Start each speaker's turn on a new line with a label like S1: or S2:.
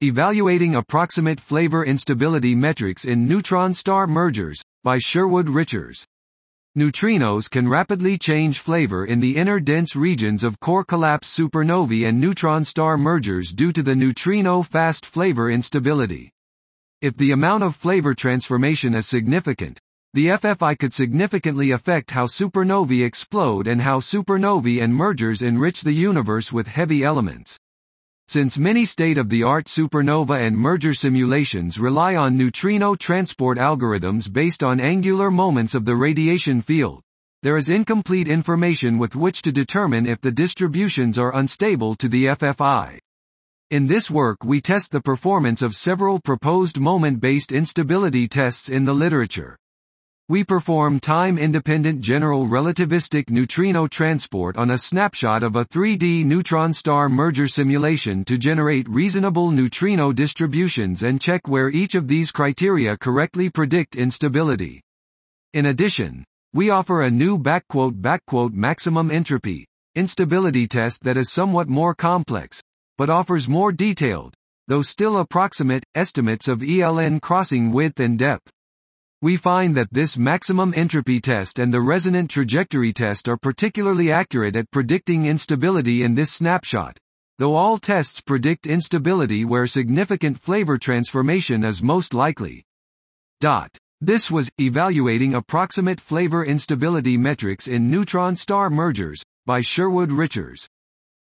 S1: Evaluating Approximate Flavor Instability Metrics in Neutron-Star Mergers, by Sherwood Richards. Neutrinos can rapidly change flavor in the inner dense regions of core collapse supernovae and neutron-star mergers due to the neutrino-fast flavor instability. If the amount of flavor transformation is significant, the FFI could significantly affect how supernovae explode and how supernovae and mergers enrich the universe with heavy elements. Since many state-of-the-art supernova and merger simulations rely on neutrino transport algorithms based on angular moments of the radiation field, there is incomplete information with which to determine if the distributions are unstable to the FFI. In this work we test the performance of several proposed moment-based instability tests in the literature. We perform time-independent general relativistic neutrino transport on a snapshot of a 3D neutron-star merger simulation to generate reasonable neutrino distributions and check where each of these criteria correctly predict instability. In addition, we offer a new maximum entropy instability test that is somewhat more complex, but offers more detailed, though still approximate, estimates of ELN crossing width and depth. We find that this maximum entropy test and the resonant trajectory test are particularly accurate at predicting instability in this snapshot, though all tests predict instability where significant flavor transformation is most likely. This was Evaluating Approximate Flavor Instability Metrics in Neutron-Star Mergers, by Sherwood Richards.